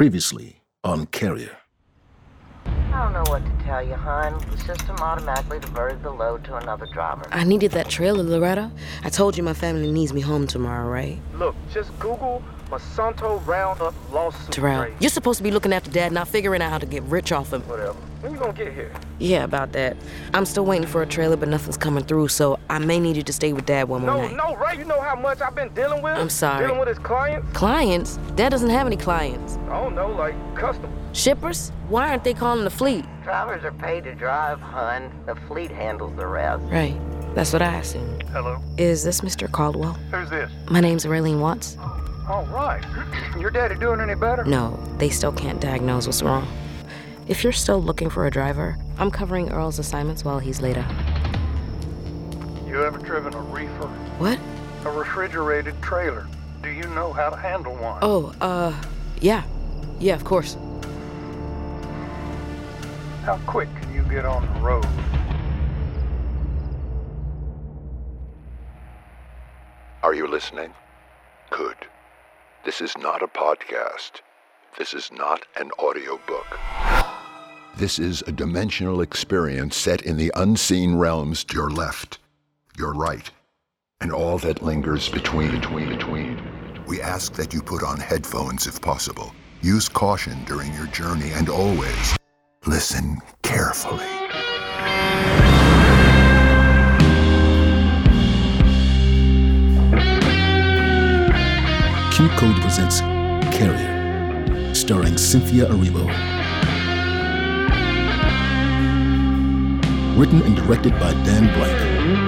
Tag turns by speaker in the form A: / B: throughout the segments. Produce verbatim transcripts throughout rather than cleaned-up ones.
A: Previously on Carrier.
B: I don't know what to tell you, hon. The system automatically diverted the load to another driver.
C: I needed that trailer, Loretta. I told you my family needs me home tomorrow, right?
D: Look, just Google Monsanto Roundup lawsuit.
C: Terrell,
D: rate.
C: you're supposed to be looking after Dad, not figuring out how to get rich off him.
D: Whatever. When you gonna get here?
C: Yeah, about that. I'm still waiting for a trailer, but nothing's coming through, so I may need you to stay with Dad one more
D: No,
C: night.
D: no, Ray, you know how much I've been dealing with?
C: I'm sorry.
D: Dealing with his clients?
C: Clients? Dad doesn't have any clients.
D: I don't know, like customers.
C: Shippers? Why aren't they calling the fleet?
B: Drivers are paid to drive, hon. The fleet handles the rest.
C: Right. That's what I assumed.
E: Hello?
C: Is this Mister Caldwell?
E: Who's this?
C: My name's Raylene Watts.
E: All right. Your daddy doing any better?
C: No, they still can't diagnose what's wrong. If you're still looking for a driver, I'm covering Earl's assignments while he's laid out.
E: You ever driven a reefer?
C: What?
E: A refrigerated trailer. Do you know how to handle one?
C: Oh, uh, yeah. Yeah, of course.
E: How quick can you get on the road?
F: Are you listening? Good. This is not a podcast. This is not an audiobook. This is a dimensional experience set in the unseen realms to your left, your right, and all that lingers between, between, between. We ask that you put on headphones if possible. Use caution during your journey and always listen carefully.
A: Q Code presents Carrier, starring Cynthia Erivo. Written and directed by Dan Blank.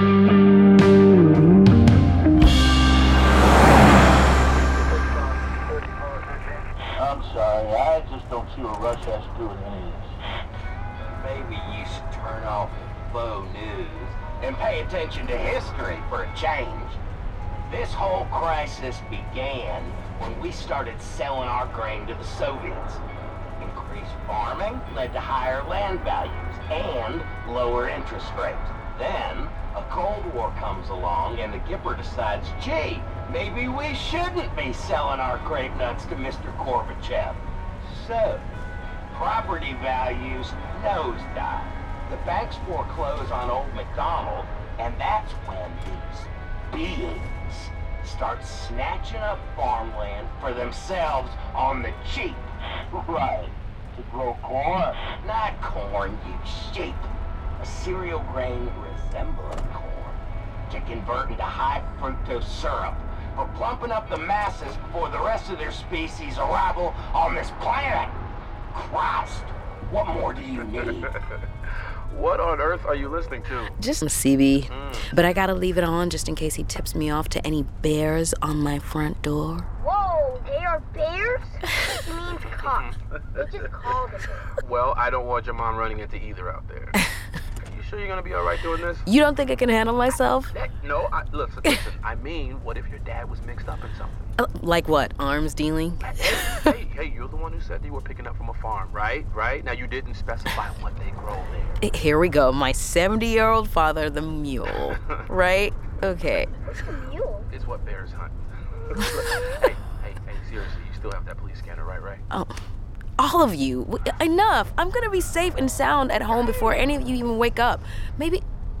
G: I'm sorry, I just don't see what Rush has to do with any of this.
H: Maybe you should turn off the faux news and pay attention to history for a change. This whole crisis began when we started selling our grain to the Soviets. Increased farming led to higher land values and lower interest rates. Then, a Cold War comes along and the Gipper decides, gee, maybe we shouldn't be selling our grape nuts to Mister Gorbachev. So, property values nosedive. The banks foreclose on old McDonald, and that's when these beings start snatching up farmland for themselves on the cheap.
G: Right, to grow corn.
H: Not corn, you sheep. A cereal grain resembling corn to convert into high fructose syrup for plumping up the masses before the rest of their species arrival on this planet. Christ, what more do you need?
D: What on earth are you listening to?
C: Just some C B. Mm. But I gotta leave it on just in case he tips me off to any bears on my front door.
I: Whoa, they are bears? It means cops. They just call them bears.
D: Well, I don't want your mom running into either out there. Are you sure you're gonna be all right doing this?
C: You don't think I can handle myself?
D: That, no, I, listen, listen. I mean, what if your dad was mixed up in something?
C: Uh, like what? Arms dealing?
D: Hey, hey, hey, you're the one who said they were picking up from a farm, right? Right? Now, you didn't specify what they grow there.
C: Here we go. My seventy-year-old father, the mule. Right? Okay.
I: What's a mule?
D: It's what bears hunt. hey, hey, hey, seriously, you still have that police scanner, right, Ray?
C: Oh, all of you. Enough. I'm gonna be safe and sound at home before any of you even wake up. Maybe,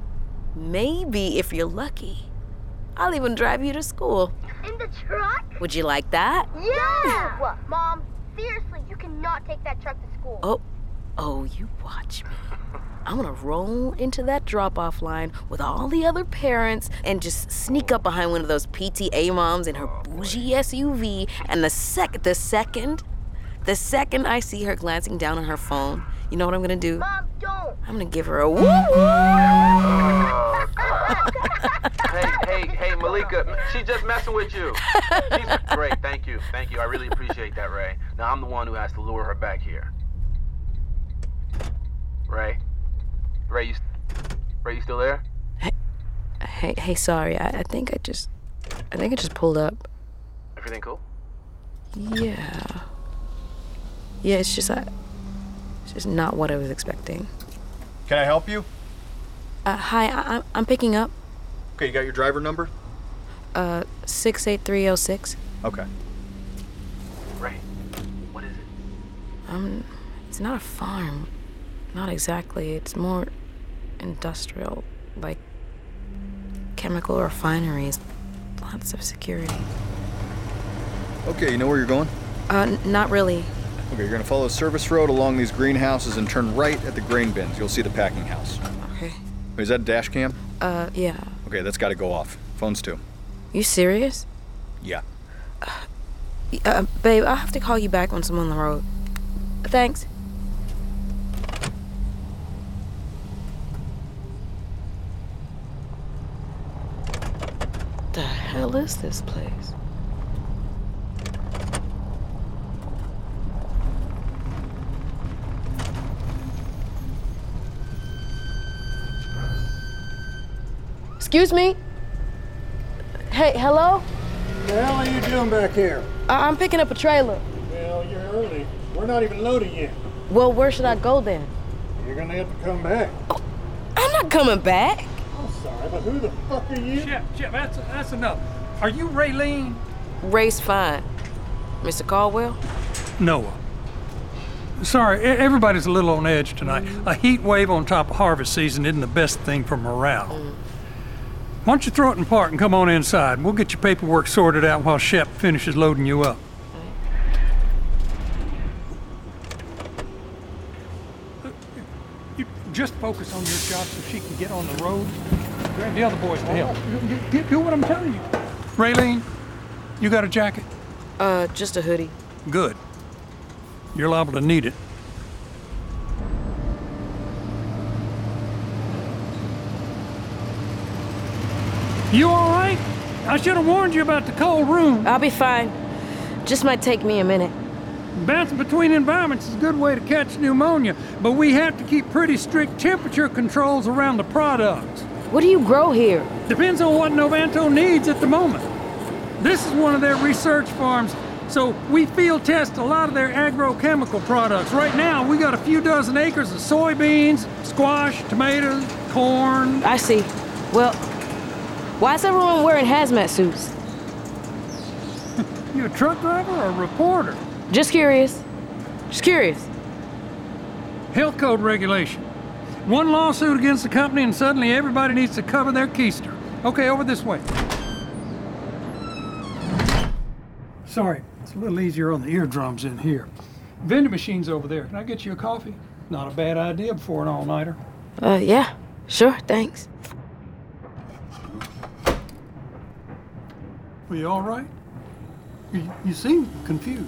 C: maybe if you're lucky, I'll even drive you to school.
I: In the truck?
C: Would you like that?
I: Yeah! What? Mom, seriously, you cannot take that truck to school.
C: Oh, oh, you watch me. I'm gonna roll into that drop-off line with all the other parents and just sneak up behind one of those P T A moms in her bougie S U V. And the sec, the second, the second I see her glancing down on her phone, you know what I'm gonna do?
I: Mom, don't.
C: I'm gonna give her a woo.
D: Oh, hey, hey, hey, Malika, she's just messing with you. She's great, thank you, thank you. I really appreciate that, Ray. Now I'm the one who has to lure her back here. Ray, Ray, you, Ray, you still there?
C: Hey, hey, hey sorry. I, I think I just, I think I just pulled up.
D: Everything cool?
C: Yeah. Yeah, it's just, I, it's just not what I was expecting.
J: Can I help you?
C: Uh, hi, I, I'm I'm picking up.
J: Okay, you got your driver number?
C: Uh, six eight three oh six.
J: Okay.
D: Ray, what is it?
C: Um, it's not a farm. Not exactly. It's more industrial, like chemical refineries. Lots of security.
J: Okay, you know where you're going?
C: Uh, n- not really.
J: Okay, you're gonna follow Service Road along these greenhouses and turn right at the grain bins. You'll see the packing house.
C: Okay.
J: Wait, is that a dash cam?
C: Uh, yeah.
J: Okay, that's gotta go off. Phones too.
C: You serious?
J: Yeah.
C: Uh, babe, I'll have to call you back once I'm on the road. Thanks. The hell is this place? Excuse me? Hey, hello?
K: What the hell are you doing back here?
C: I- I'm picking up a trailer.
K: Well, you're early. We're not even loading yet.
C: Well, where should I go then?
K: You're gonna have to come back.
C: Oh, I'm not coming back.
K: I'm sorry, but who the fuck are you?
L: Chip, Chip, that's, that's enough. Are you Raylene?
C: Ray's fine. Mister Caldwell?
L: Noah. Sorry, e- everybody's a little on edge tonight.
C: Mm.
L: A heat wave on top of harvest season isn't the best thing for morale.
C: Mm.
L: Why don't you throw it in park and come on inside? We'll get your paperwork sorted out while Shep finishes loading you up. You just focus on your job so she can get on the road. Grab the other boys to help. You- you- Do what I'm telling you. Raylene, you got a jacket?
C: Uh, just a hoodie.
L: Good. You're liable to need it. You all right? I should have warned you about the cold room.
C: I'll be fine. Just might take me a minute.
L: Bouncing between environments is a good way to catch pneumonia, but we have to keep pretty strict temperature controls around the products.
C: What do you grow here?
L: Depends on what Novanto needs at the moment. This is one of their research farms, so we field test a lot of their agrochemical products. Right now, we got a few dozen acres of soybeans, squash, tomatoes, corn.
C: I see. Well, why is everyone wearing hazmat suits?
L: You a truck driver or a reporter?
C: Just curious. Just curious.
L: Health code regulation. One lawsuit against the company and suddenly everybody needs to cover their keister. Okay, over this way. Sorry, it's a little easier on the eardrums in here. Vending machine's over there. Can I get you a coffee? Not a bad idea before an all-nighter.
C: Uh, yeah. Sure, thanks.
L: Are you all right? You, you seem confused.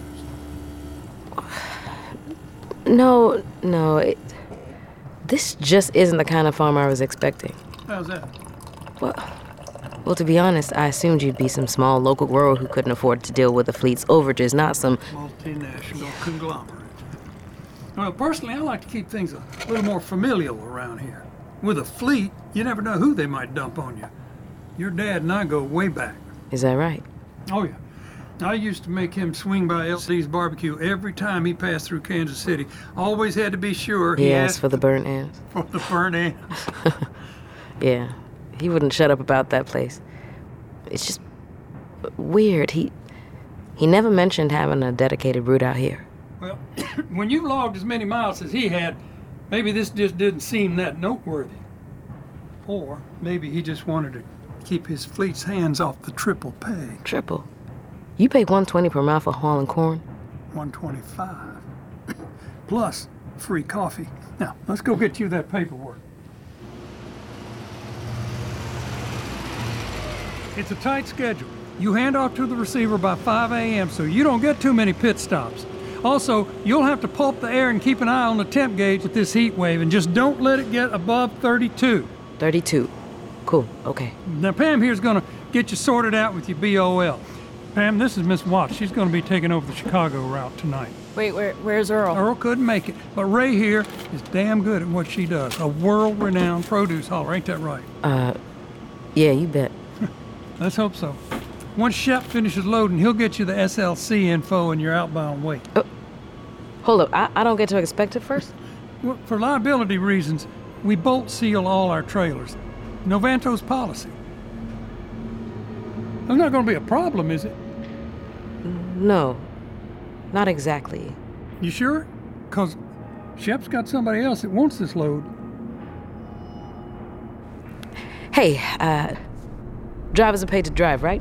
C: No, no, it... This just isn't the kind of farm I was expecting.
L: How's that?
C: Well, well, to be honest, I assumed you'd be some small local grower who couldn't afford to deal with the fleet's overages, not some...
L: Multinational conglomerate. Well, personally, I like to keep things a little more familial around here. With a fleet, you never know who they might dump on you. Your dad and I go way back.
C: Is that right?
L: Oh, yeah. I used to make him swing by L C's barbecue every time he passed through Kansas City. Always had to be sure
C: he,
L: he
C: asked,
L: asked
C: for the burnt ends.
L: For the burnt ends.
C: Yeah, he wouldn't shut up about that place. It's just weird. He he never mentioned having a dedicated route out here.
L: Well, when you logged as many miles as he had, maybe this just didn't seem that noteworthy. Or maybe he just wanted to keep his fleet's hands off the triple pay.
C: Triple? You pay one twenty per mile for hauling corn?
L: one twenty-five. Plus free coffee. Now, let's go get you that paperwork. It's a tight schedule. You hand off to the receiver by five a.m. so you don't get too many pit stops. Also, you'll have to pulp the air and keep an eye on the temp gauge with this heat wave, and just don't let it get above thirty-two.
C: thirty-two. Cool, okay.
L: Now, Pam here's gonna get you sorted out with your B O L. Pam, this is Miss Watts. She's gonna be taking over the Chicago route tonight.
C: Wait, where, where's Earl?
L: Earl couldn't make it, but Ray here is damn good at what she does. A world-renowned produce hauler, ain't that right?
C: Uh, yeah, you bet.
L: Let's hope so. Once Shep finishes loading, he'll get you the S L C info and your outbound weight.
C: Oh, hold up, I, I don't get to inspect it first?
L: Well, for liability reasons, we bolt seal all our trailers. Novanto's policy. There's not gonna be a problem, is it?
C: No, not exactly.
L: You sure? Because Shep's got somebody else that wants this load.
C: Hey, uh, drivers are paid to drive, right?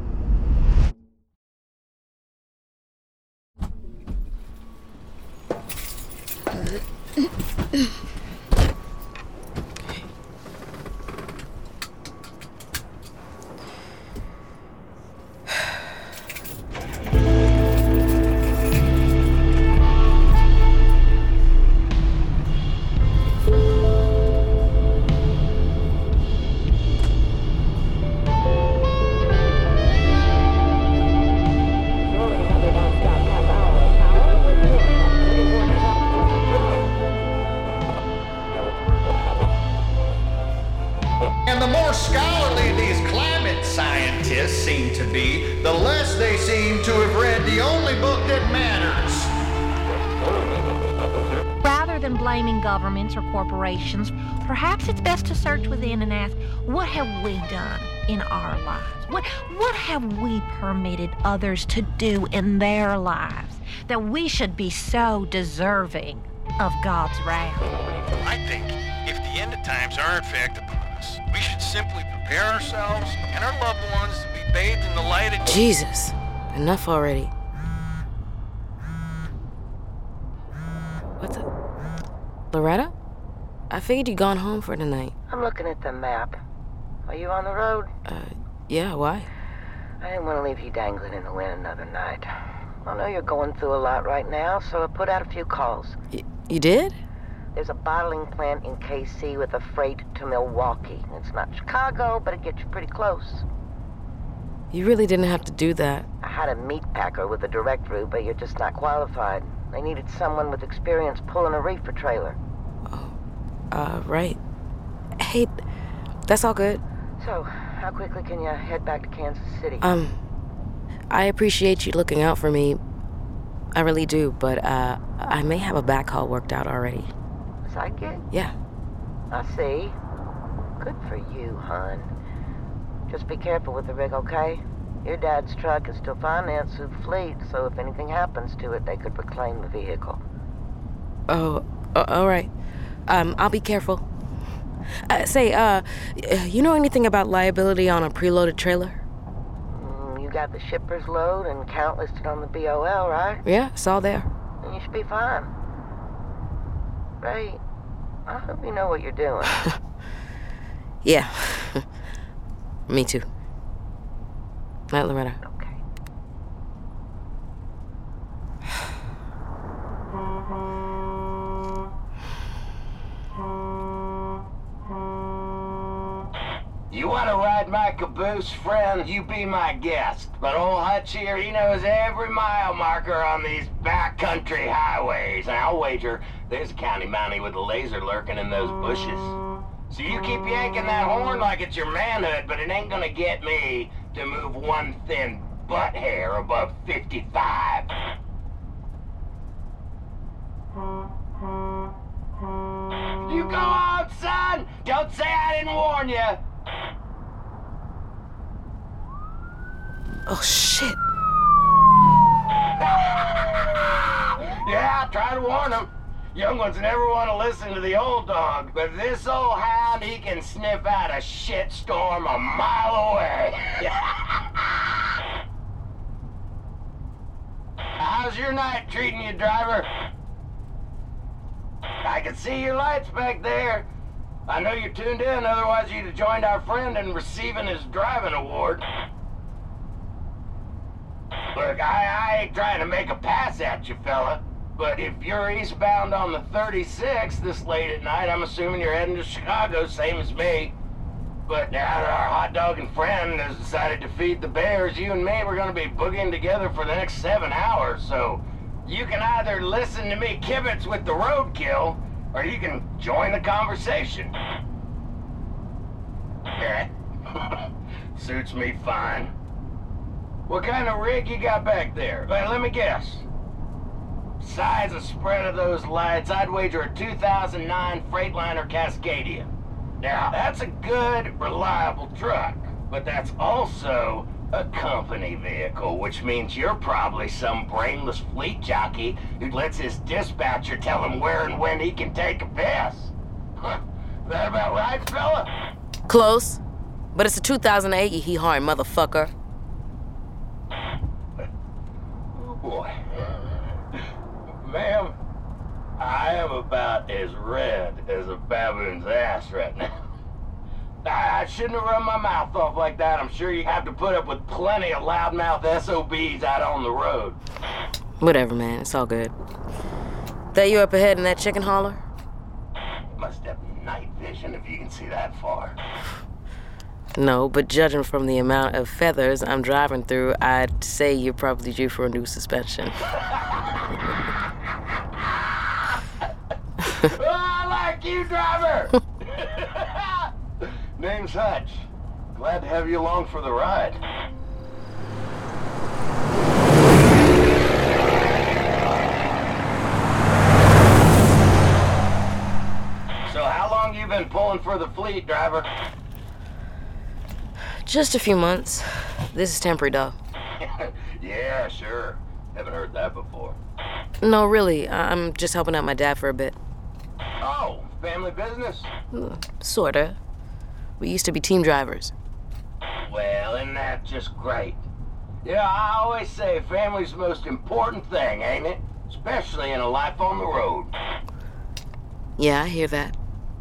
M: And the more scholarly these climate scientists seem to be, the less they seem to have read the only book that matters.
N: Rather than blaming governments or corporations, perhaps it's best to search within and ask, what have we done in our lives? What, what have we permitted others to do in their lives that we should be so deserving of God's wrath?
O: I think if the end of times are in fact upon us, we should simply prepare ourselves and our loved ones to be bathed in the light of
C: Jesus, enough already. What the? Loretta? I figured you'd gone home for tonight.
B: I'm looking at the map. Are you on the road?
C: Uh, yeah, why?
B: I didn't want to leave you dangling in the wind another night. I know you're going through a lot right now, so I put out a few calls.
C: Y- you did?
B: There's a bottling plant in K C with a freight to Milwaukee. It's not Chicago, but it gets you pretty close.
C: You really didn't have to do that.
B: I had a meat packer with a direct route, but you're just not qualified. They needed someone with experience pulling a reefer trailer.
C: Oh, uh, right. Hey, that's all good.
B: So, how quickly can you head back to Kansas City?
C: Um, I appreciate you looking out for me. I really do, but, uh, I may have a backhaul worked out already.
B: Side gig?
C: Yeah.
B: I see. Good for you, hon. Just be careful with the rig, okay? Your dad's truck is still financed through the fleet, so if anything happens to it, they could reclaim the vehicle.
C: Oh, uh, all right. Um, I'll be careful. Uh, say, uh, you know anything about liability on a preloaded trailer?
B: Mm, you got the shipper's load and count listed on the B O L, right?
C: Yeah, it's all there.
B: Then you should be fine. Ray, I hope you know what you're doing.
C: Yeah. Me too. Night, Loretta.
B: Okay.
H: You want to ride my caboose, friend? You be my guest. But old Hutch here, he knows every mile marker on these backcountry highways. And I'll wager there's a county mountie with a laser lurking in those bushes. So you keep yanking that horn like it's your manhood, but it ain't gonna get me to move one thin butt hair above fifty-five. You go on, son! Don't say I didn't warn you!
C: Oh, shit.
H: Yeah, try to warn them. Young ones never want to listen to the old dog, but this old hound, he can sniff out a shitstorm a mile away. How's your night treating you, driver? I can see your lights back there. I know you're tuned in, otherwise you'd have joined our friend in receiving his driving award. Look, I, I ain't trying to make a pass at you, fella. But if you're eastbound on the thirty-sixth this late at night, I'm assuming you're heading to Chicago, same as me. But now that our hot dog and friend has decided to feed the bears, you and me, we're gonna be boogieing together for the next seven hours. So you can either listen to me kibitz with the roadkill, or you can join the conversation. Yeah. Suits me fine. What kind of rig you got back there? Well, let me guess. Size and spread of those lights, I'd wager a two thousand nine Freightliner Cascadia. Now, that's a good, reliable truck, but that's also A company vehicle, which means you're probably some brainless fleet jockey who lets his dispatcher tell him where and when he can take a piss. Huh. That about right, fella?
C: Close. But it's a two thousand eight, you he-horn motherfucker.
H: Oh, boy. Ma'am, I am about as red as a baboon's ass right now. I, I shouldn't have run my mouth off like that. I'm sure you have to put up with plenty of loudmouth S O Bs out on the road.
C: Whatever, man. It's all good. That you up ahead in that chicken hauler?
H: Must have night vision if you can see that far.
C: No, but judging from the amount of feathers I'm driving through, I'd say you're probably due for a new suspension.
H: Oh, I like you, driver! Name's Hutch. Glad to have you along for the ride. So how long you been pulling for the fleet, driver?
C: Just a few months. This is temporary, though.
H: Yeah, sure. Haven't heard that before.
C: No, really. I'm just helping out my dad for a bit.
H: Oh, family business?
C: Sorta. We used to be team drivers.
H: Well, isn't that just great? Yeah, I always say family's the most important thing, ain't it? Especially in a life on the road.
C: Yeah, I hear that.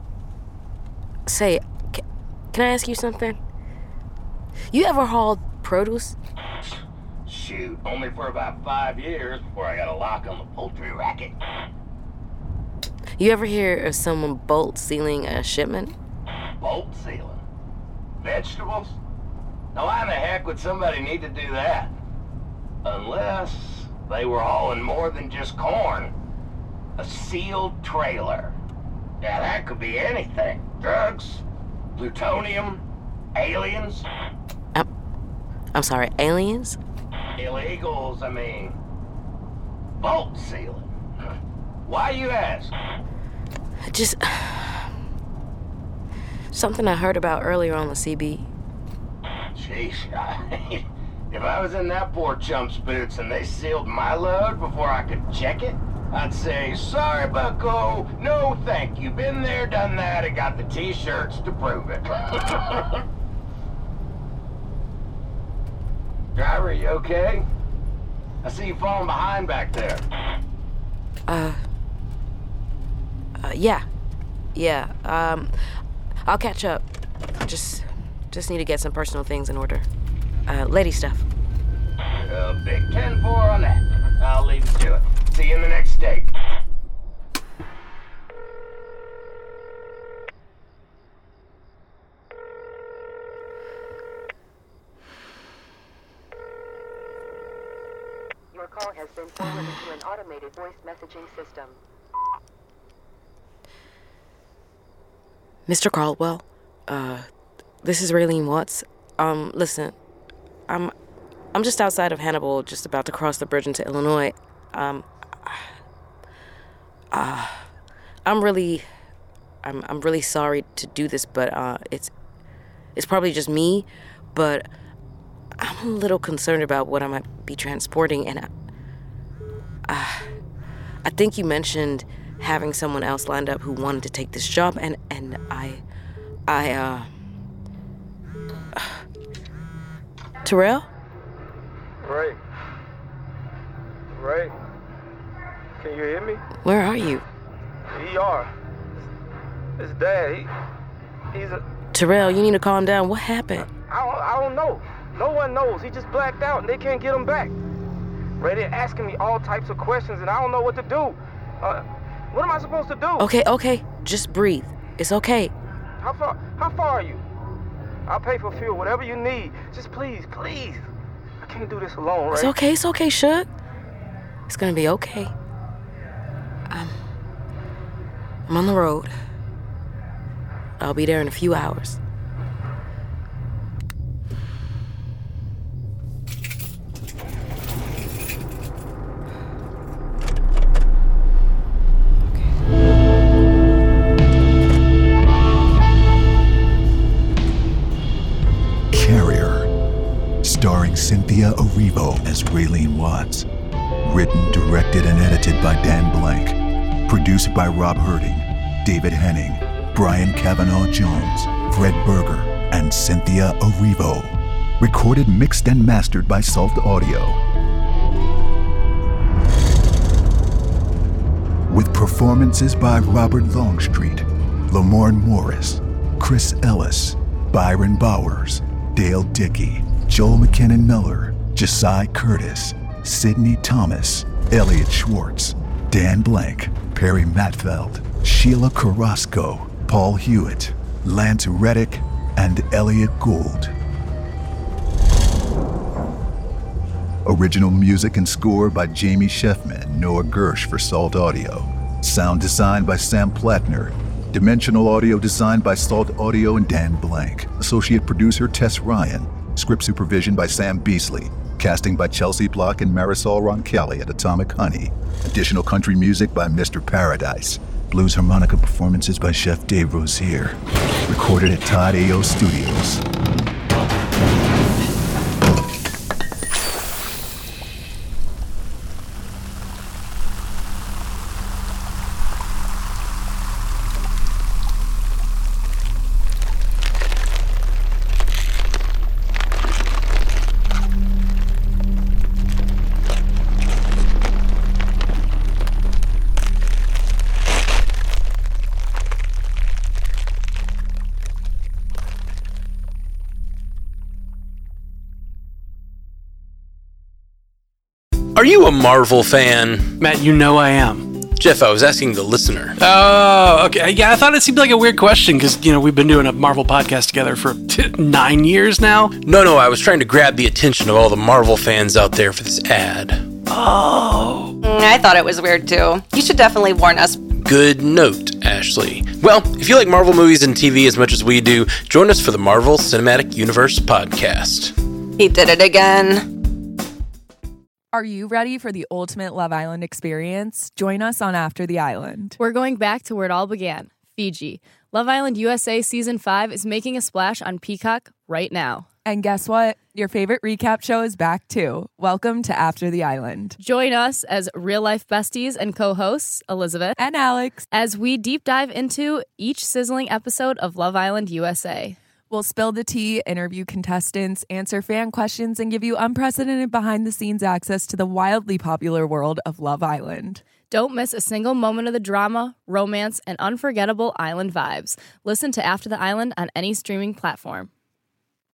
C: Say, ca- can I ask you something? You ever hauled produce?
H: Shoot, only for about five years before I got a lock on the poultry racket.
C: You ever hear of someone bolt sealing a shipment?
H: Bolt sealing? Vegetables? Now why in the heck would somebody need to do that? Unless they were hauling more than just corn. A sealed trailer. Now that could be anything. Drugs, plutonium, aliens.
C: I'm, I'm sorry, aliens?
H: Illegals, I mean. Bolt sealing. Why you ask?
C: Just... something I heard about earlier on the C B.
H: Sheesh, I, if I was in that poor chump's boots and they sealed my load before I could check it, I'd say, sorry, bucko, no thank you. Been there, done that, and got the t-shirts to prove it. Driver, you okay? I see you falling behind back there.
C: Uh... Uh, yeah. Yeah, um... I'll catch up. Just... just need to get some personal things in order. Uh, lady stuff.
H: Uh, big ten four on that. I'll leave you to it. See you in the next state.
P: Your call has been forwarded to an automated voice messaging system.
C: Mister Caldwell, uh, this is Raylene Watts. Um, listen, I'm, I'm just outside of Hannibal, just about to cross the bridge into Illinois. Um, uh, I'm really, I'm, I'm really sorry to do this, but uh, it's, it's probably just me, but I'm a little concerned about what I might be transporting, and I, uh, I think you mentioned having someone else lined up who wanted to take this job, and, and I, I, uh... Terrell?
Q: Ray. Ray. Can you hear me?
C: Where are you?
Q: E R. It's Dad. He, he's a...
C: Terrell, you need to calm down. What happened?
Q: I don't, I don't know. No one knows. He just blacked out and they can't get him back. Ray, they're asking me all types of questions and I don't know what to do. Uh... What am I supposed to do?
C: Okay, okay. Just breathe. It's okay.
Q: How far how far are you? I'll pay for fuel, whatever you need. Just please, please. I can't do this alone, right?
C: It's okay, it's okay, Shug. It's gonna be okay. I'm I'm on the road. I'll be there in a few hours.
A: Carrier, starring Cynthia Erivo as Raylene Watts. Written, directed, and edited by Dan Blank. Produced by Rob Herding, David Henning, Brian Cavanaugh Jones, Fred Berger, and Cynthia Erivo. Recorded, mixed, and mastered by Salt Audio. With performances by Robert Longstreet, Lamorne Morris, Chris Ellis, Byron Bowers, Dale Dickey, Joel McKinnon Miller, Josiah Curtis, Sidney Thomas, Elliot Schwartz, Dan Blank, Perry Matfeld, Sheila Carrasco, Paul Hewitt, Lance Reddick, and Elliot Gould. Original music and score by Jamie Sheffman and Noah Gersh for Salt Audio. Sound design by Sam Plattner. Dimensional audio designed by Salt Audio and Dan Blank. Associate producer Tess Ryan. Script supervision by Sam Beasley. Casting by Chelsea Block and Marisol Roncalli at Atomic Honey. Additional country music by Mister Paradise. Blues harmonica performances by Chef Dave Rosier. Recorded at Todd A O Studios.
R: Are you a Marvel fan?
S: Matt, you know I am.
R: Jeff, I was asking the listener.
S: Oh, okay. Yeah, I thought it seemed like a weird question because, you know, we've been doing a Marvel podcast together for t- nine years now.
R: No, no, I was trying to grab the attention of all the Marvel fans out there for this ad.
S: Oh.
T: I thought it was weird, too. You should definitely warn us.
R: Good note, Ashley. Well, if you like Marvel movies and T V as much as we do, join us for the Marvel Cinematic Universe podcast.
T: He did it again.
U: Are you ready for the ultimate Love Island experience? Join us on After the Island.
V: We're going back to where it all began, Fiji. Love Island U S A Season five is making a splash on Peacock right now.
U: And guess what? Your favorite recap show is back too. Welcome to After the Island.
V: Join us as real-life besties and co-hosts, Elizabeth
U: and Alex,
V: as we deep dive into each sizzling episode of Love Island U S A.
U: We'll spill the tea, interview contestants, answer fan questions, and give you unprecedented behind-the-scenes access to the wildly popular world of Love Island.
V: Don't miss a single moment of the drama, romance, and unforgettable island vibes. Listen to After the Island on any streaming platform.